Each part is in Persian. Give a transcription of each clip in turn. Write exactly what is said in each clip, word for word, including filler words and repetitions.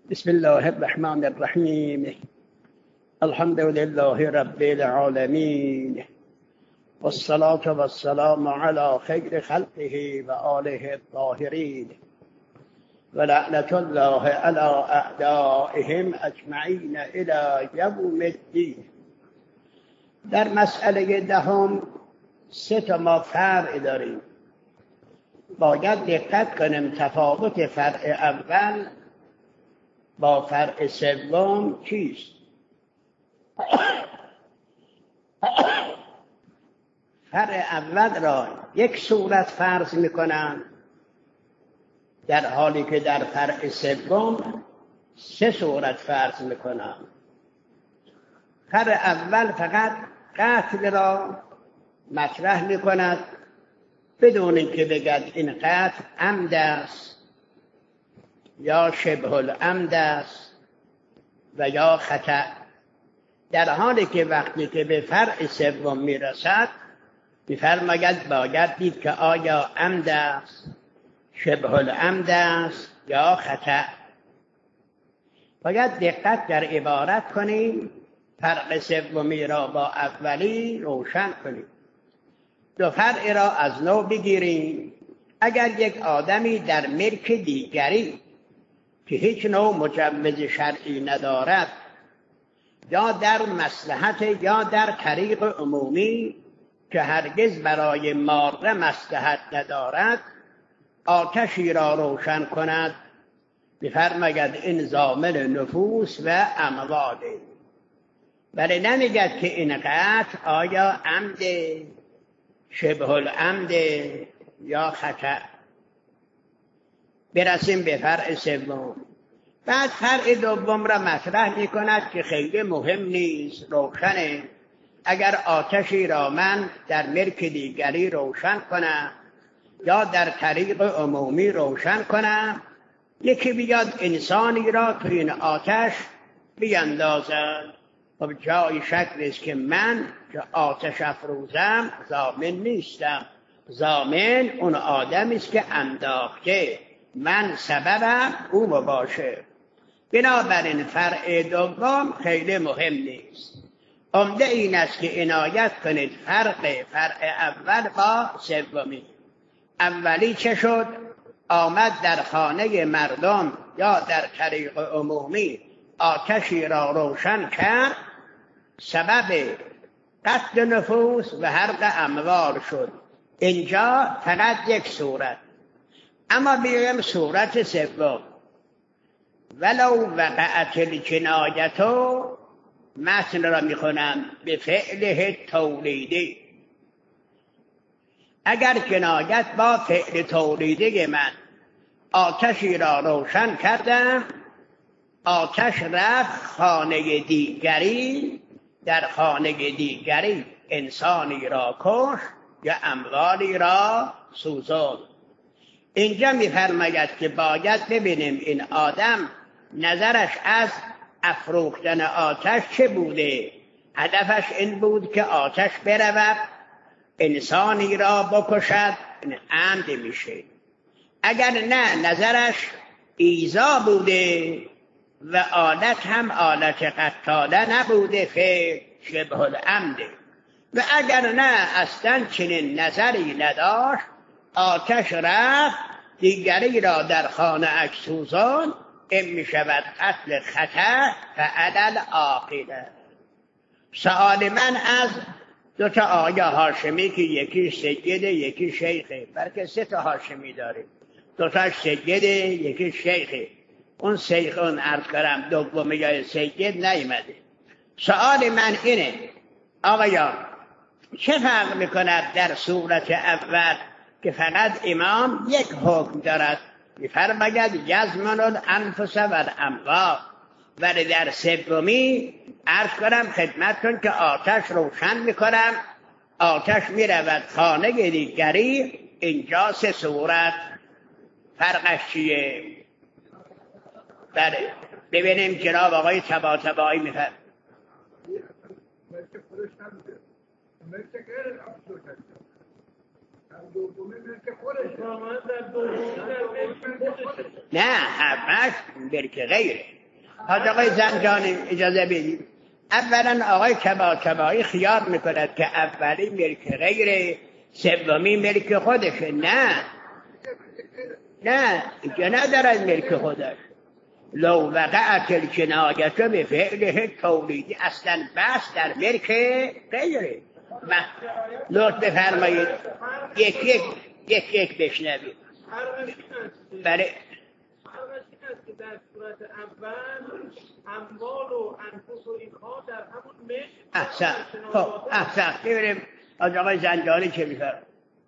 بسم الله الرحمن الرحیم. الحمد لله رب العالمین والصلاة والسلام على خیر خلقه و آله الطاهرین و لعنت الله علی اعدائهم اجمعین الی یوم الدین. در مسئله دهم سه تا ما فرع داریم. باید دقت کنیم تفاوت فرع اول با فرع سوم چیست؟ فرع اول را یک صورت فرض میکنن، در حالی که در فرع سوم سه صورت فرض میکنن. فرع اول فقط قتل را مطرح میکند بدون اینکه بگد این قتل عمد است یا شبه العمد است و یا خطأ، در حالی که وقتی که به فرع سوم میرسد میفرماید باید دید که آیا عمد است، شبه العمد است یا خطأ. باید دقت در عبارت کنیم، فرق سومی را با اولی روشن کنیم. دو فرع را از نو بگیریم. اگر یک آدمی در ملک دیگری که هیچ نوع مجوز شرعی ندارد یا در مصلحت یا در طریق عمومی که هرگز برای ماره مصلحت ندارد آتشی را روشن کند، بفرماید این ضامن نفوس و امواله. ولی نمیگد که این قتل آیا عمد، شبه العمد یا خطأ. برسیم به فرع سوم. بعد فرع دوم را مطرح می کند که خیلی مهم نیست، روشنه. اگر آتشی را من در ملک دیگری روشن کنم یا در طریق عمومی روشن کنم، یکی بیاد انسانی را تو این آتش بیندازد، خب جای شک نیست که من که آتش افروزم ضامن نیستم. ضامن اون آدمی است که انداخته، من سببم او باشه. بنابراین فرع دوم خیلی مهم نیست. عمده این است که عنایت کنید فرق فرع اول با سومی. اولی چه شد؟ آمد در خانه مردم یا در طریق عمومی آتشی را روشن کرد، سبب قتل نفوس و حرق اموال شد. اینجا فقط یک صورت. اما بیایم صورت سوم. ولو وقعت الجنایتو، متن را میخونم، به فعله تولیدی. اگر جنایت با فعل تولیدی من آتشی را روشن کردم، آتش رفت خانه دیگری، در خانه دیگری انسانی را کش یا اموالی را سوزاند. اینجا میفرماید که باید ببینیم این آدم نظرش از افروختن آتش چه بوده. هدفش این بود که آتش برود انسانی را بکشد، این عمد میشه. اگر نه نظرش ایذا بوده و آلت هم آلت قتاله نبوده، فعل شبه العمده. و اگر نه اصلا چنین نظری نداشت، آتش رفت دیگری را در خانه اش سوزاند، این می شود قتل خطأ فعل العاقله. سؤال من از دو تا آیا هاشمی که یکی سیده یکی شیخه، بلکه سه تا هاشمی داریم، دو تا سیده یکی شیخه. اون شیخ اون عرض کردم دومی یا سید نیامده. سؤال من اینه آقایان، چه فرق میکند در صورت اول که فقط امام یک حکم دارد، میفرماید یضمن الانفس و الاموال، ولی در سومی عرض کنم خدمت کن که آتش روشن میکنم، آتش میرود خانه دیگری. اینجا سه صورت، فرقش چیه؟ بله ببینیم جناب آقای طباطبایی میفرد. نه همش ملک غیره. حاج آقای زنجانی اجازه بدید. اولا آقای طباطبایی خیال میکند که اولی ملک غیره، سومی ملک خودشه. نه نه اینجا ندارد ملک خودش. لو وقعت الجنایت به فعله تولیدی، اصلا بس در ملک غیره. لطف بفرمایید یک یک یک یک بشنوید. بله که در صورت اول اموال و انفس و اینها در همون ملک. احسن. خب احسن. ببینیم از آقای زنجانی چه میفرد.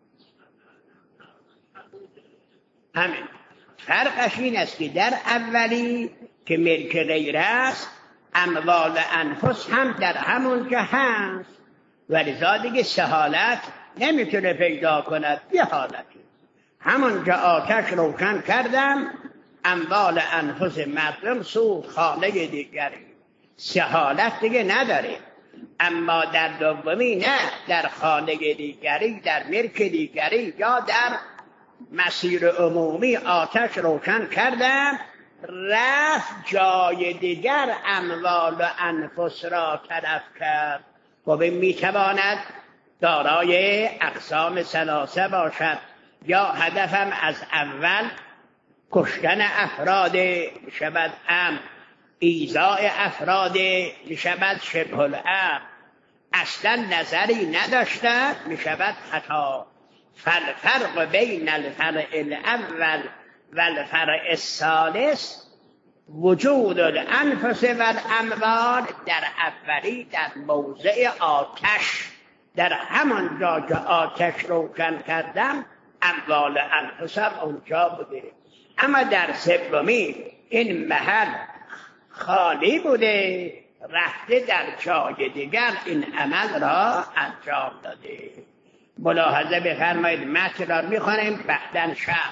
همین فرقش این است که در اولی که ملک غیر است، اموال انفس هم در همونجا هست، ولذا دیگه سهالت نمیتونه پیدا کند. یه حالتی همونجا آتش روشن کردم، اموال انفس مردم سوخت خانه دیگری، سهالت دیگه نداره. اما در دومی نه، در خانه دیگری، در ملک دیگری یا در مسیر عمومی آتش روشن کردم، رفت جای دیگر اموال و انفس را تلف کرد. و به میتواند دارای اقسام ثلاثه باشد، یا هدفم از اول کشتن افراد میشود امر، ایذاء افراد میشود شبه الامر، اصلا نظری نداشته میشود خطا. فالفرق بین الفرع الاول و الفرع الثالث وجود الانفس و الاموال در اولی در موضع آتش، در همان جا که آتش روشن کردم اموال انفسم اونجا بوده. اما در سومی این محل خالی بوده، رفته در جای دیگر این عمل را انجام داده. ملاحظه بفرمایید. متن را میخوانیم بعداً شب.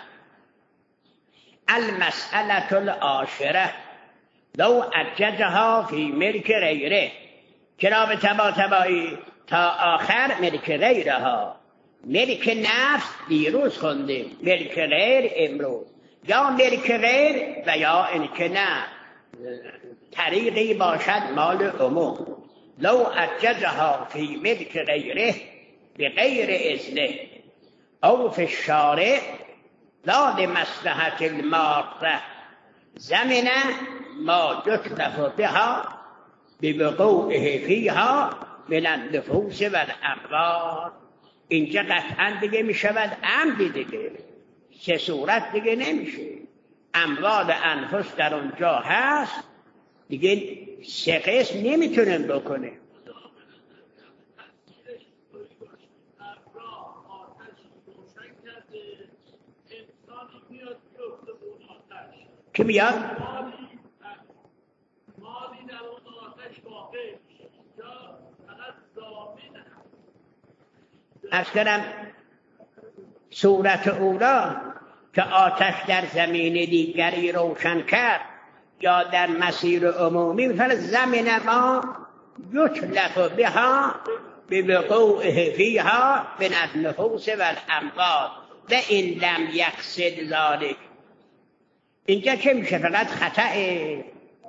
المسئله العاشره لو اجزها فی ملک غیره. جناب طباطبایی تا آخر ملک غیره ها، ملک نفس دیروز خوندیم، ملک غیر امروز، یا ملک غیر و یا اینکه نه طریقی باشد مال عموم. لو اجزها فی ملک غیره بغیر اذنه او فی الشارع لا لمصلحة المارة زمن ما يتلف بها بوقوعه فيها من النفوس والاموال. اینجا قطعا دیگه می شود عمدی دیگه، سه صورت دیگه نمیشه. اموال انفس در اونجا هست دیگه، سه قسم نمیتونن بکنه. که میاد؟ مالی در اون آتش واقع یا فقط ضامن. عرض کنم صورت اولا که آتش در زمین دیگری روشن کرد یا در مسیر عمومی، مثلا زمین ما یتلف بها بوقوعه فیها من النفوس والاموال و این لم یقصد ذلک. اینجا چه میشه؟ فقط خطأه.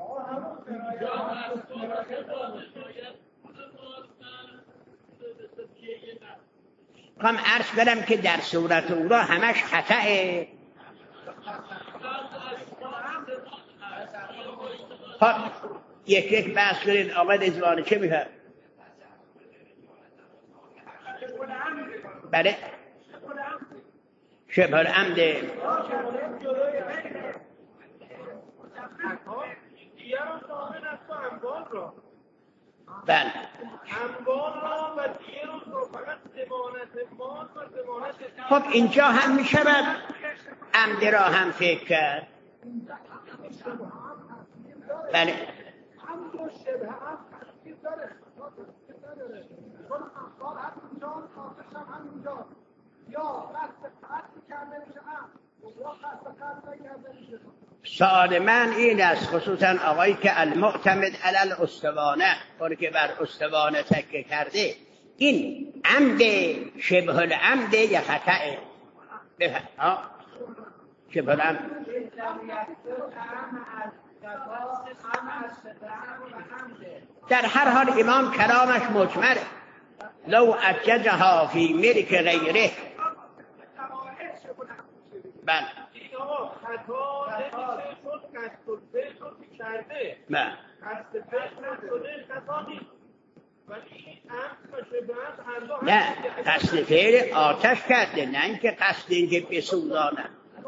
کام عرض کنم که در صورت اولا همش خطأه. خب یک یک بحث کنید. آقای رضوانی چه میگه؟ بله شبه العمد. بله خب اینجا هم می شود عمد را هم فکر کرد. بله سؤال من این است، خصوصا آقایی که المعتمد علی الاستوانه، اون که بر استوانه تکیه کرده، این عمد شبه العمد یا خطأه. بفهم شبه العمد در هر حال امام کلامش مجمله. لو اججها فی ملک غیره. بله نه قصد فعل آتش کرده، نه اینکه قصد اینکه بسوزانه.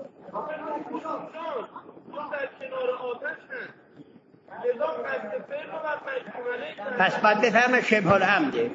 پس باید بفهمه شبه العمده.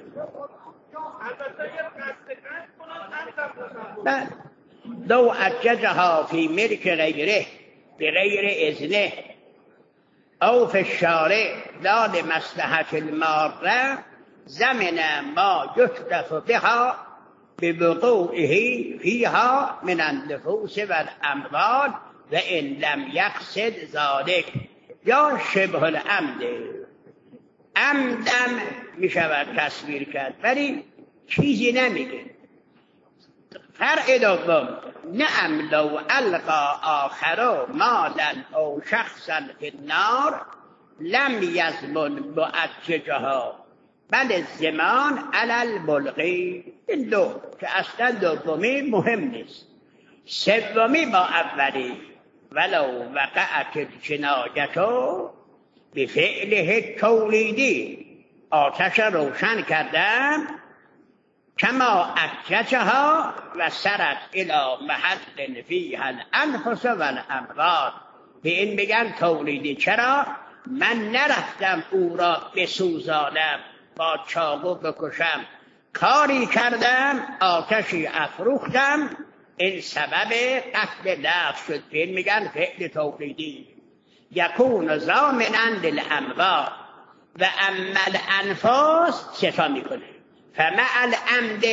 لو اججها فی ملک غیره بغیر اذنه او فی الشارع لا لمصلحة الماره زمن ما یتلف بها بوقوعه فیها من النفوس والاموال و ان لم یقصد ذلك. یا شبه العمد عمدم می شود تصویر کرد ولی چیزی نمیگه. فرع دوم نعم لو القا آخر مالا او شخصا فی النار لم یضمن مؤججها بل الضمان علی الملقی. این دو که اصلا دومی مهم نیست، سومی با اولی. ولو وقعت الجنایت بفعله تولیدی، آتش روشن کردم کما اججها و سرت الى محل فیها الانفس والاموال. به این بگن تولیدی. چرا؟ من نرفتم او را بسوزانم، با چاقو بکشم، کاری کردم آتشی افروختم، این سبب قتل نفس شد. به این میگن فعل تولیدی. یکون ضامنا للاموال و اما الانفس ستا میکنه. فمع العمد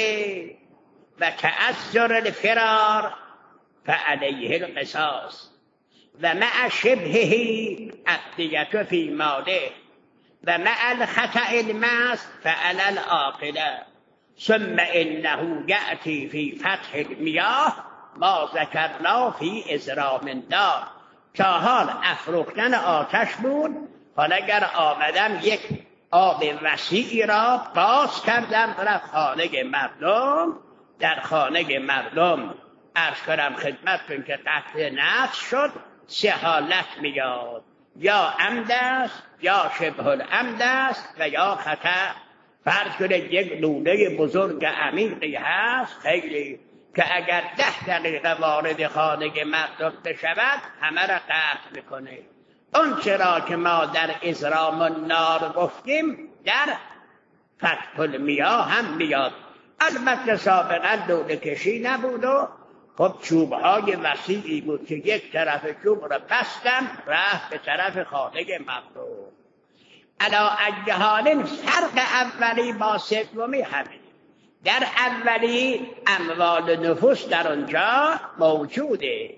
و تأثر الفرار فعليه القصاص و مع شبهه الدیة فی ماله و مع الخطأ المحض فعلى العاقلة. ثم انه یأتی فی فتح المیاه ما ذکرنا فی ازرام النار. تا حال افروختن آتش بود، حالا اگر آمدم یک آب وسیعی را باز کردم در خانه مردم، در خانه مردم عرض کنم خدمتتون که قتل نفس شد، سه حالت میاد: یا عمد است، یا شبه العمد است و یا خطا. فرض کنید یک لوله بزرگ عمیقی هست خیلی که اگر ده دقیقه وارد خانه مردم بشود همه را قطع میکنه. اون چرا که ما در ازرام النار گفتیم در فتح المیاه هم میاد. البته سابقا لوله کشی نبود و خب چوبهای وسیعی بود که یک طرف چوب را بستم رفت به طرف خانه مردم. علا ای حال فرق اولی با سومی همین. در اولی اموال نفوس در اونجا موجوده،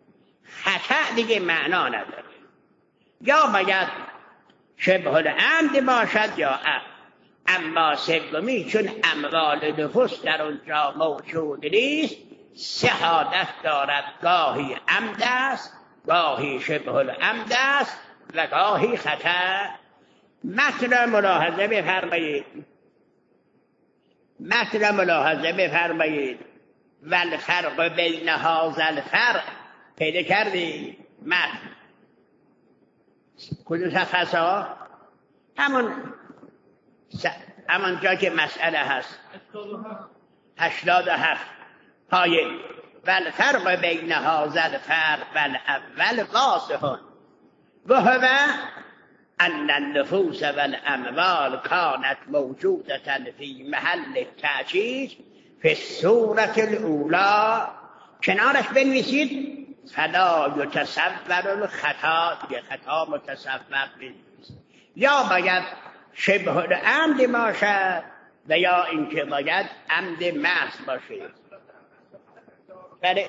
خطا دیگه معنا نداره. یا باید شبه العمد باشد یا عمد. اما سومی چون اموال نفوس در اونجا موجود نیست، سه حالت دارد: گاهی عمد است، گاهی شبه العمد است و گاهی خطا. متن ملاحظه بفرمایید، متن ملاحظه بفرمایید. والفرق بین هذا الفرق پیدا کردی؟ متن کدوم صفحه ها؟ همون س... همون جا که مسئله هست هشتاد و هفت پایین. والفرق بین هذا الفرق والاول واضح و هو ان النفوس والاموال كانت موجودة في محل التأجيج في الصورة الاولى. کنارش بنویسید فلا یتصور الخطا، دیگه خطا متصور بنویسید. یا باید شبه العمد باشد و یا اینکه باید عمد محض باشد. بله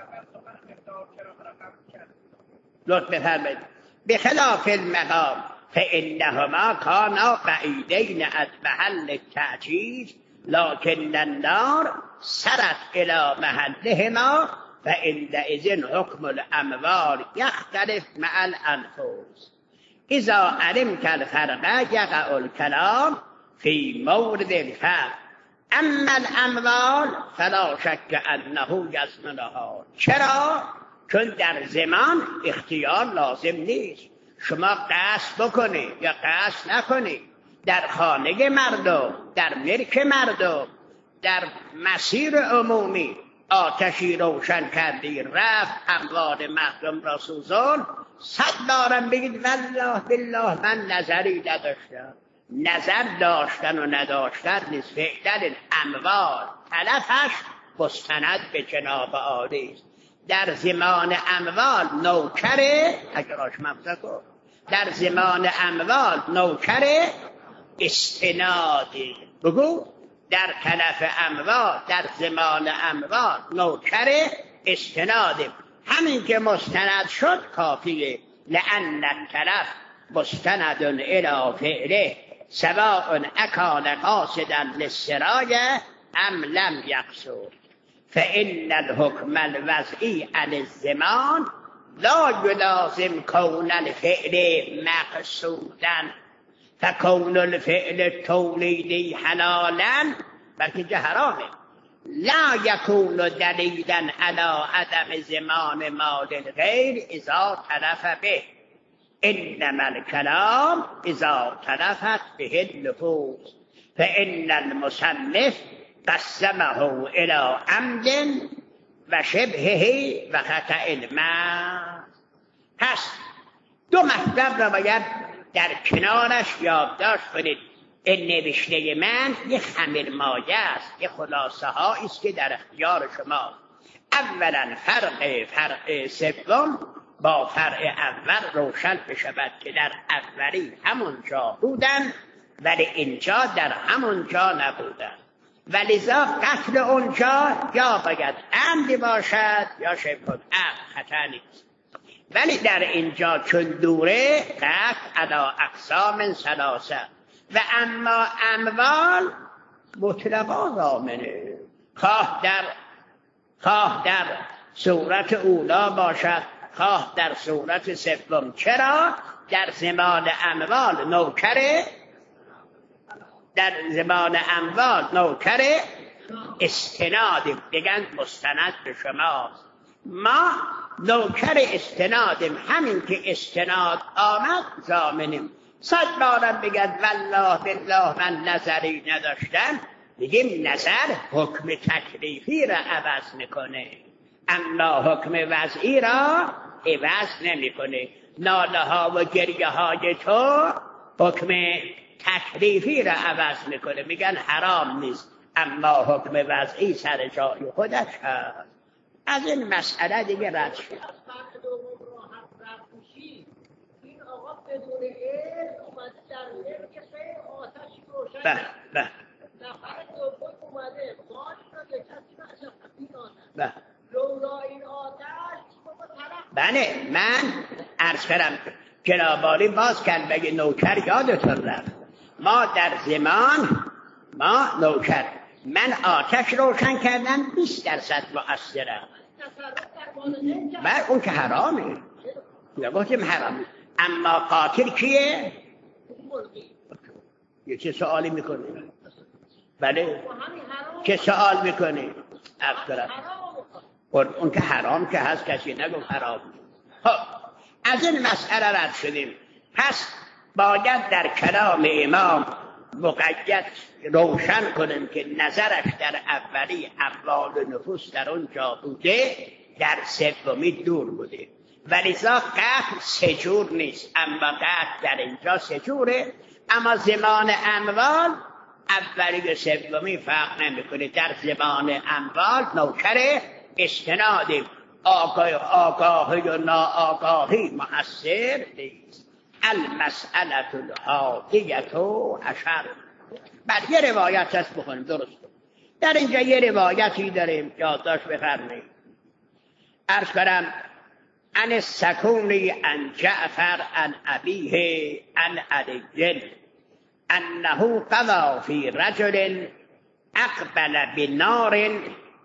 لطف بفرمایید. بخلاف المقام فانهما کانا بعیدین از محل تأکید لکن النار سرت الى محلهما فعندئذ حکم الاموال یختلف مع الانفس اذا علمت الفرق یقع الکلام فی مورد الفرق اما الاموال فلا شک انه یضمنها. چرا؟ چون در زمان اختیار لازم نیست. شما قصد بکنی یا قصد نکنی، در خانه مردم، در ملک مردم، در مسیر عمومی آتشی روشن کردی، رفت اموال مردم را سوزان، صد بارم بگید والله بالله من نظری نداشتم. نظر داشتن و نداشتن نیست، فعلا اموال تلفش مستند به جناب عالی است. در زمان اموال نوکره اگر آشمفته کن، در زمان اموال نوکره استنادی بگو، در تلف اموال در زمان اموال نوکره استنادی. همین که مستند شد کافیه. لأن التلف مستند الی فعله سواء اکان قاصدا للسرایه ام لم یقصد فإن الحكم الوضعی علی الزمان لا یلازم کون الفعل مقصودا فکون الفعل تولیدی حلالا بلکه که حرامه. لا یکون دلیلا علی عدم زمان مال الغیر اذا تلف به انما الكلام اذا تلفت به النفوس فان المصنف قسمه الى عمد و شبهه و خطأ المحض. پس دو مطلب را باید در کنارش یادداشت کنید. این نوشته من یک خمیرمایه است، یک خلاصه هایی است که در اختیار شما. اولا فرق فرق سوم با فرق اول روشن بشود که در اولی همون جا بودن ولی اینجا در همون جا نبودن، ولذا قتل اونجا یا باید عمد باشد یا شبه عمد، خطا نیست. ولی در اینجا چون دوره قتل علی اقسام ثلاثه و اما اموال مطلقا ضامنه، خواه در خواه در صورت اولا باشد خواه در صورت سوم. چرا؟ در زمان اموال نوکره در زمان اموال نوکره استنادیم، دیگن مستند به شماست. ما نوکر استنادیم، همین که استناد آمد ضامنیم. صد بارم بگد والله بالله من نظری نداشتم، بگیم نظر حکم تکلیفی را عوض میکنه اما حکم وضعی را عوض نمیکنه. ناله ها و گریه های تو حکم تکلیفی را عوض میکنه، میگن حرام نیست اما حکم وضعی سر جای خودش هست. از این مسئله دیگه رد شد. این آقا بدون علم اومده در ملک خیر آتشی روشن به به نفر دوم اومده خواهش را به کسی نشد به لولا این آتش بله. من عرض کردم جنابالی باز کن بگه نوکر یادتون رفت. ما در زمان ما نوکر من آتش روشن کردن بیست درصد مؤثره. بله اون که حرامه، یا گفتیم حرامه. اما قاتل کیه؟ یه چه سوالی میکنه؟ بله چه سوال میکنه؟ افترم اون که حرام که هست کسی نگفت حرام. خب از این مسئله رد شدیم. پس باید در کلام امام مقید روشن کنیم که نظرش در اولی اموال نفوس در اونجا بوده، در سومی دور بوده. ولذا قتل سجور نیست، اما قتل در اینجا سجوره. اما زمان اموال اولی و سومی فرق نمیکنه. در زمان اموال نوکر استنادیم، آگاه آگاهی و ناآگاهی مؤثر نیست. المسئله الحادیة عشر. بعد یه روایت هست بخونیم درست. در اینجا یه روایتی داریم یادداشت بفرمایید. عرض کنم عن السكوني عن جعفر عن أبيه عن علي أنه قضى في رجل أقبل بنار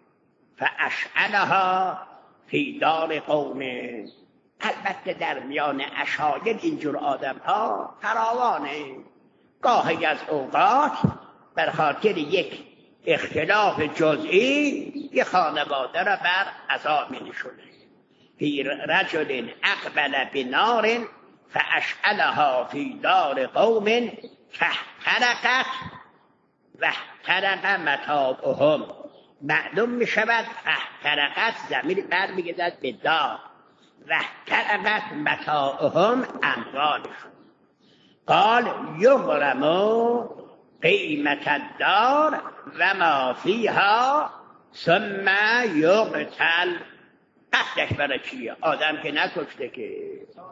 فأشعلها في دار قومه. البته در میان اشاید اینجور آدم ها فراوانه. گاهی از اوقات بر خاطر یک اختلاف جزئی یک خانواده را بر عذاب می نشونه. فی رجل اقبل بنار فاشعلها فی دار قوم فاحترقت واحترق متاعهم. معلوم می شود فاحترقت ضمیر برمیگردد به دار، واحترقت متاعهم اموالشون. قال یغرم قیمت الدار و ما فیها ثم یقتل. قتلش برای چیه؟ آدم که نکشته که.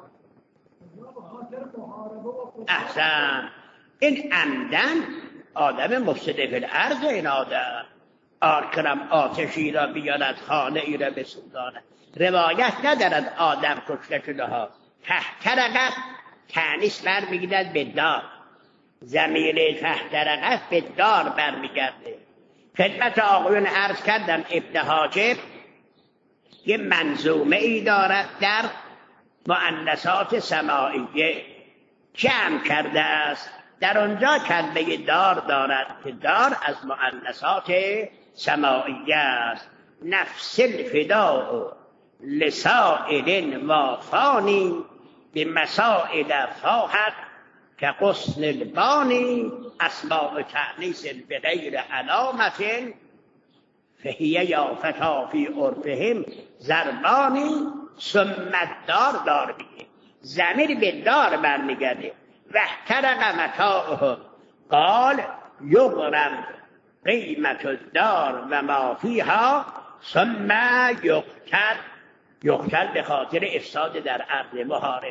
احسن. این عمدن آدم مفسد فی الارض. این آدم آرکرم آتشی را بیارد خانه ای را بسوزاند. روایت ندارد آدم کشته شده ها. تحترقت تانیث برمیگردد به دار، ضمیر تحترقت به دار برمیگرده. خدمت آقایون عرض کردم ابن حاجب یه منظومه ای دارد در مؤنثات سماعیه جمع کرده است. در آنجا کلمه دار دارد که دار از مؤنثات سماعیه است. نفس الفداء لسائل وافانی به مسائل فاحت که غصن البانی اسماء تأنیث به غیر علامت فهیه یا فتا فی عرفهم ضربانی ثم الدار. دار بیه ضمیر به دار برمیگرده. واحترق متاعهم قال یغرم قیمت الدار و ما فیها ثم یقتل. یقتل به خاطر افساد در ارض محاربه.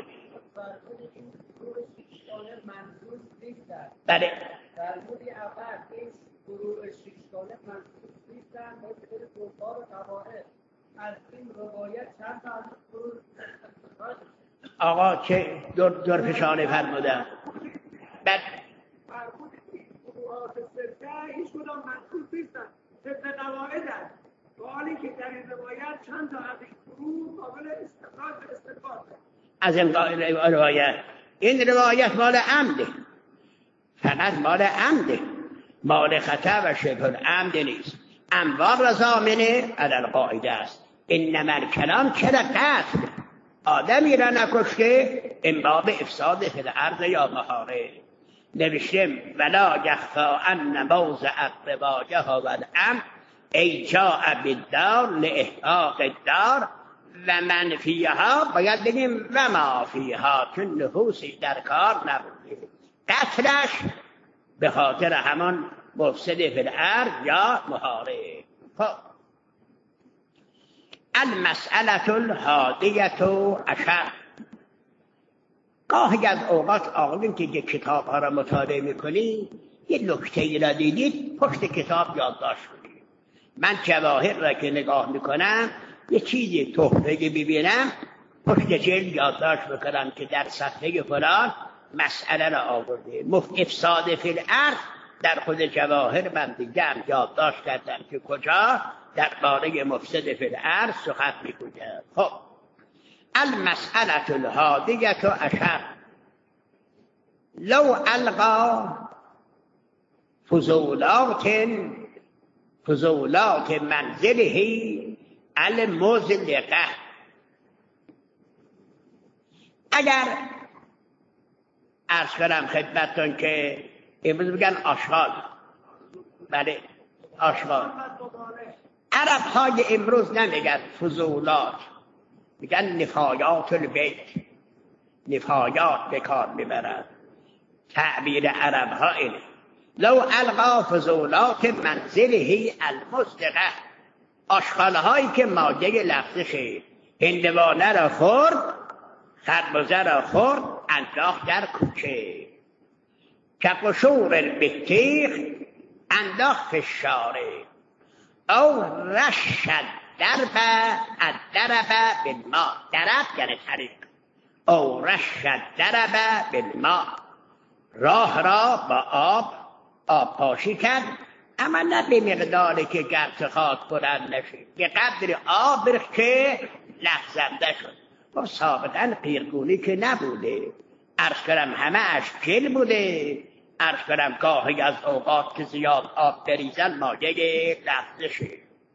بله فرمودی اول این گروه شیشگانه منصوب نیستن باید دوبار و قواعد از این روایت چند تا از گروه آقا چه دور, دور فشانه فرمودن. بعد فرمودی گروهات سرده هیچ کدام منصوب نیستن طبق قواعد هست. حالی که در این روایت چند تا از این گروه قابل استقرار و استقرار از این روایت. این روایت مال عمده، فقط مال عمده، مال خطا و شبه العمد نیست. انوار و ضامنه علی القاعده است. انما الکلام چرا قتل؟ آدمی را نکشته این باب افساد فی الارض یا مهاره. نوشتم ولا یخفی ان موضع الروایه و الامر ای جاء بالدار لاحقاق الدار و من فیها. باید بگیم و ما فیها چون نفوسی در کار نبوده. قتلش به خاطر همان مفسد فی الارض یا محارب. خب المسئله الحادیة عشر. گاهی از اوقات آقایون که یک کتاب ها را مطالعه میکنی یه نکته ای را دیدید پشت کتاب یادداشت کنید. من جواهر را که نگاه میکنم یه چیزی تحفه ببینم پشت جلد یادداشت میکنم که در صفحه فلان مسئله را آورده. افساد فی الارض در خود جواهر من دیگه یادداشت کردم که کجا در باره مفسد فی الارض سخن میگوید. خب المسئله الحادیة عشر لو القا فضولات فضولات منزله المزلقه. اگر عرض کنم خدمتتون که امروز میگن آشغال، بله آشغال، عرب های امروز نمیگن فضولات، میگن نفایات البیت. نفایات به کار میبرن. تعبیر عرب ها اینه. لو القا فضولات منزله المزلقه. آشغال هایی که ماده لغزشه، هندوانه را خورد، خربزه را خورد، انداخت در کوچه. که قشور البطیخ انداخت فشاره او رشد الدرب الدرب بالماء، درب یعنی طریق، او رش الدرب بالماء، راه را با آب آب پاشی کرد، اما نه به مقداری که گرد خاک بلند نشه، به قدر آب که لغزنده شد. و سابقا پیرگونی که نبوده، عرض کنم همه اش گل بوده، عرض کنم گاهی از اوقات که زیاد آب بریزن مایه لغزشه.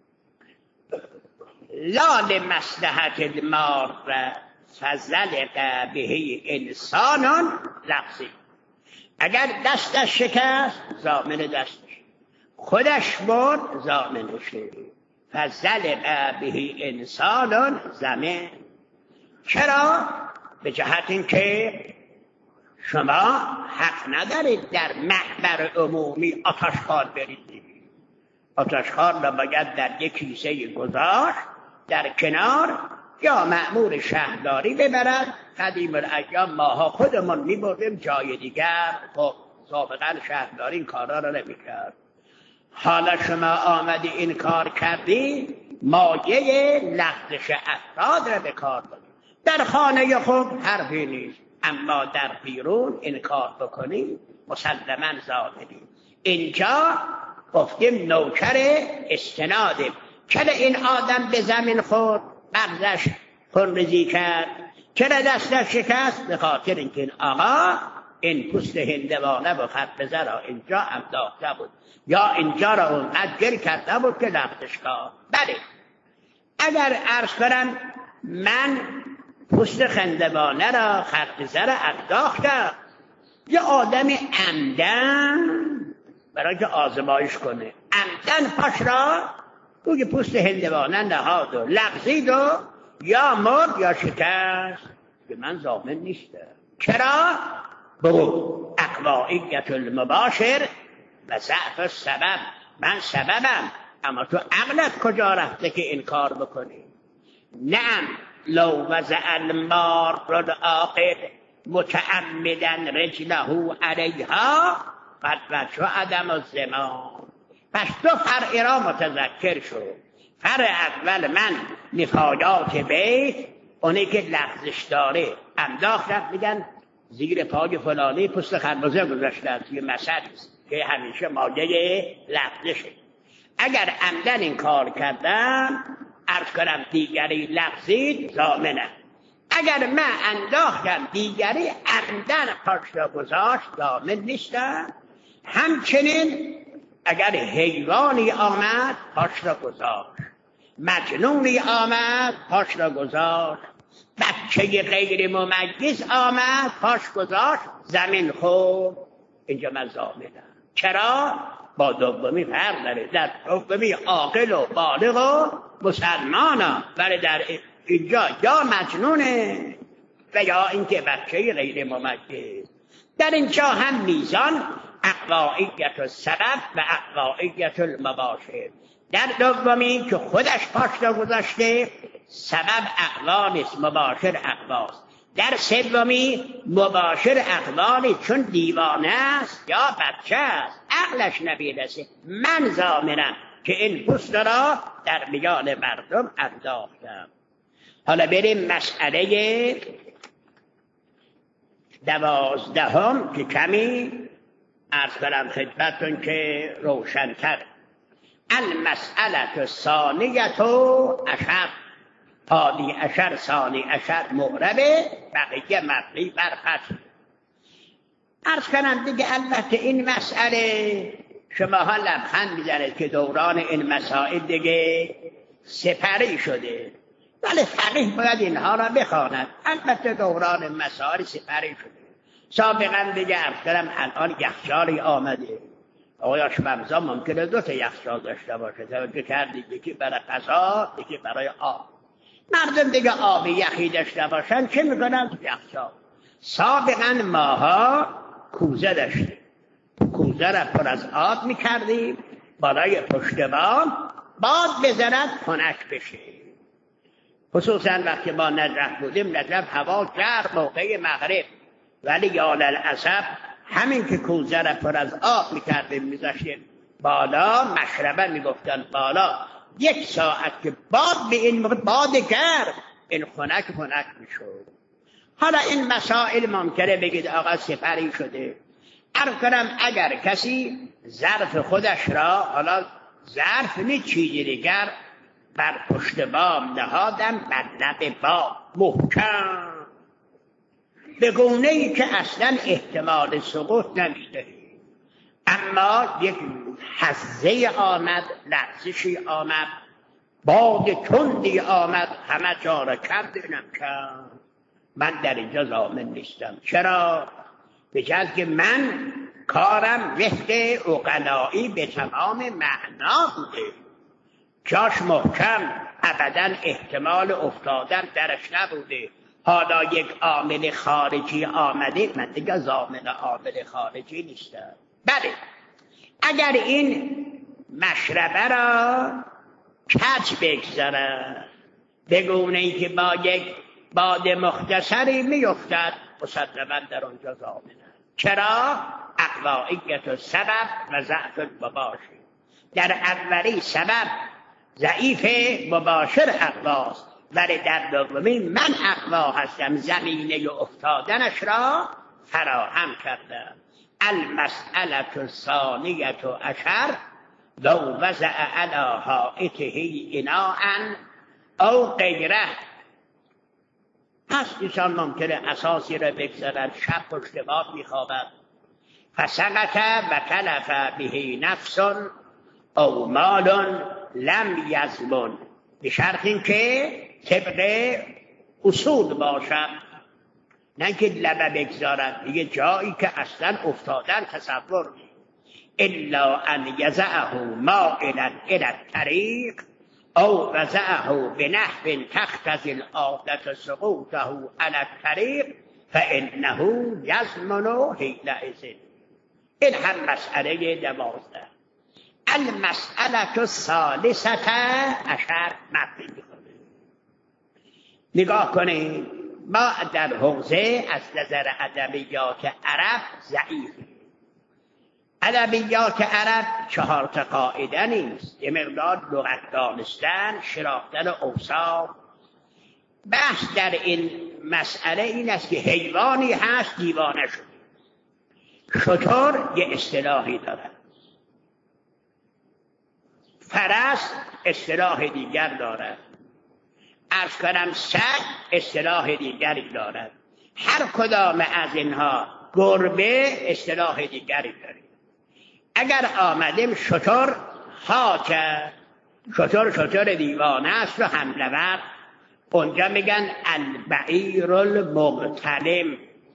لال مصلحت المار فزلق به انسان لغزی، اگر دستش شکست ضامن دستش، خودش برد ضامنشه. فزلق به انسان زمین. چرا؟ به جهت اینکه شما حق ندارید در محضر عمومی آتشخوار برید. آتشخوار را باید در یک کیسه گذاشت در کنار، یا مأمور شهرداری ببرد. قدیم الایام ماها خودمون میبردیم جای دیگر، خب سابقا شهرداری این کارا را نمیکرد. حالا شما آمدی این کار کردی، مایه لغزش افراد را به کار بردی. در خانه خوب حرفی نیست، اما در بیرون این کار بکنی مسلماً ظالمی. اینجا گفتیم نوکر استنادیم. چرا این آدم به زمین خورد، مغزش خونریزی کرد، چرا دستش شکست؟ به خاطر اینکه این آقا این پوست هندوانه و خط بزر را اینجا انداخته بود، یا اینجا را اونقدر گل کرده بود که لغزش کرد. بله، اگر عرض کنم من پوست خندوانه را خط زر انداختم، یه آدمی عمدن برای که آزمایش کنه عمدن پاش را روی پوست هندوانه نهاد و لغزید و یا مرد یا شکست، به من ضامن نیست. چرا؟ بگو اقوائیت المباشر و ضعف السبب. من سببم، اما تو عقلت کجا رفته که این کار بکنی؟ نعم، لو وضع المار العاقل متعمدا رجله علیها قد وجه عدم الزمان. پس دو فرع را متذکر شد. فرع اول من نفایات بیت، اونی که لغزش داره انداخت رفت، میگن زیر پای فلانی پوست خربزه گذاشته است، یه مثل که همیشه مایه لغزشه. اگر عمدن این کار کردم عرض کنم دیگری لغزید ضامنم. اگر من انداختم دیگری عمدن پاش را گذاشت ضامن نیستم. همچنین اگر حیوانی آمد پاش را گذاشت، مجنونی آمد پاش را گذاشت، بچه غیر ممیز آمد پاش گذاشت، زمین خورد، اینجا من ضامنم. چرا؟ با دومی فرق داره. در دومی عاقل و بالغ و مسلمانه، ولی در اینجا یا مجنونه و یا اینکه بچه غیر ممیز. در اینجا هم میزان اقوائیت السبب و اقوائیت المباشر. در دومی که خودش پاش را گذاشته، سبب اقوا نیست، مباشر اقواست. در سومی مباشر اقوا چون دیوانه است یا بچه است، عقلش نمیرسه. من ضامنم که این پوست را در میان مردم انداختم. حالا بریم مسئله دوازدهم که کمی عرض کنم خدمتتون که روشن‌تر. المسئله الثانیه عشر، حادی عشر ثانی عشر معربه، بقیه مبنی بر فتح. عرض کنم دیگه البته این مسئله شما ها لبخند میزنید که دوران این مسائل دیگه سپری شده، ولی فقیه باید اینها را بخواند. البته دوران مسائل سپری شده. سابقا دیگه عرض کنم الان یخچالی آمده، آقای آشپزا ممکنه دو تا یخچال داشته باشه، توجه کردید، یکی برای غذا یکی برای آب. مردم دیگه آب یخی داشته باشن چه میکنن؟ یخچال. سابقا ماها کوزه داشتیم، کوزه را پر از آب میکردیم بالای پشتبان، باد بزند خنک بشه. خصوصا وقتی ما نجف بودیم، نجف هوا گرم موقع مغرب، ولی یا للاسف همین که کوزه را پر از آب میکردیم میذاشتیم بالا، مشربه میگفتن بالا، یک ساعت که باد به این باد گرم این خنک خنک میشد. حالا این مسائل ممکنه بگید آقا سپری شده. عرض کنم اگر کسی ظرف خودش را، حالا ظرف نه چیزی دیگر، بر پشت بام نهادن، بر لب بام محکم، به گونه‌ای که اصلا احتمال سقوط نمیده، اما یک هزه آمد، لرزشی آمد، باد تندی آمد، همه جا را کرد نمکن. من در اینجا ضامن نیستم. چرا؟ به جز که من کارم وفق عقلایی به تمام معنا بوده، جاش محکم، ابدا احتمال افتادن درش نبوده. حالا یک عامل خارجی آمده، من دیگه ضامن عامل خارجی نیستم. بله، اگر این مشربه را کج بگذارد به گونه‌ای که با یک باد مختصری میافتد، مسلماً در آنجا ضامنه. چرا؟ اقوائیت سبب و ضعف المباشر. در اولی سبب ضعیف، مباشر اقواست، ولی در دومی من اقوا هستم، زمینه افتادنش را فراهم کردم. المسئله الثانیه عشر لو وضع علی حائطه اناء او غیره. پس انسان ممکنه اساسی را بگذارد، شب پشت بام میخوابد، فسقط و تلف به نفس او مال لم یضمن، به شرط این که طبق اصول باشد، نه که لبه بگذارد دیگه جایی که اصلا افتادن تصور نیست. الا ان یضعه مائلا الی الطریق او وضعه بنحو تقتضی العادة سقوطه علی الطریق فانه یضمن حینئذ. این هم مسئله دوازده. المسئله الثالثه عشر مبنی میکنه. نگاه کنید، ما در حوزه از نظر ادبیات عرب ضعیفیم. ادبیات عرب چهار تا قاعده نیست، یه مقدار لغت دانستن، شناختن اوصاف. بحث در این مسئله این است که حیوانی هست دیوانه شد. شتر یه اصطلاحی دارد، فرس اصطلاح دیگر دارد، عرض کنم سگ اصطلاح دیگری دارد. هر کدام از اینها، گربه اصطلاح دیگری دارد. اگر آمدیم شتر ها کرد، شتر شتر دیوانه است و حمله، اونجا میگن البعیر المغتلم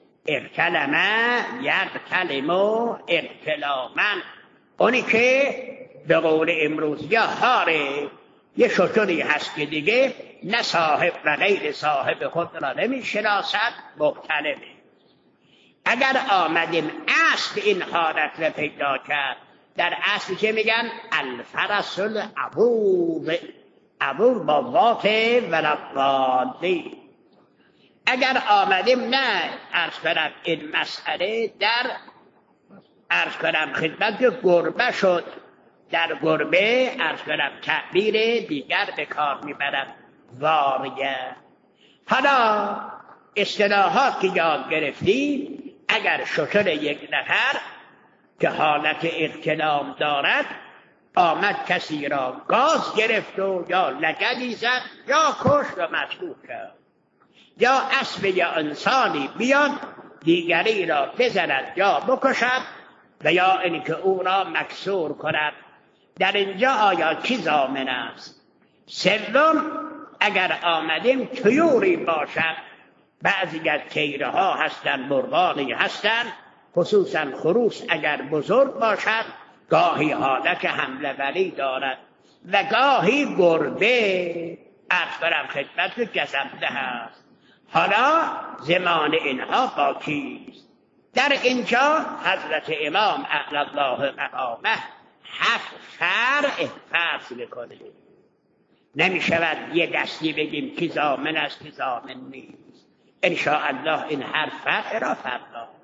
اغتلمه یغتلمو اغتلاما. اونی که به قول امروز یا هاره، یه شتری هست که دیگه نه صاحب و غیر صاحب خود را نمیشناسد، مغتلمه. اگر آمدیم اصل این حالت را پیدا کرد، در اصل که میگن الفرس العبور، عبور با واف و لبادی. اگر آمدیم نه عرض کنم این مسئله در عرض کنم خدمت که گربه شد، در گربه عرض کنم تعبیر دیگر به کار میبرد، واریه. حالا اصطلاحات که یاد گرفتیم، اگر شتر یک نفر که حالت اغتلام دارد آمد کسی را گاز گرفت و یا لگدی زد یا کشت و مطلوب کرد، یا اسب یا انسانی بیاد دیگری را بزند یا بکشد و یا اینکه او را مکسور کند، در اینجا آیا کی ضامن است؟ سوم، اگر آمدیم طیوری باشد، بعضی از طیره ها هستند، مرغانی هستند، خصوصا خروس اگر بزرگ باشد گاهی حالت حمله وری دارد و گاهی گربه عرض برم خدمت گزنده هست. حالا زمان اینها با کیست؟ در اینجا حضرت امام اعلی الله مقامه هفت فرع فرض میکنه. نمی شود یه دستی بگیم کی ضامن است کی ضامن نیست. ان شاء الله این هر فرع را فردا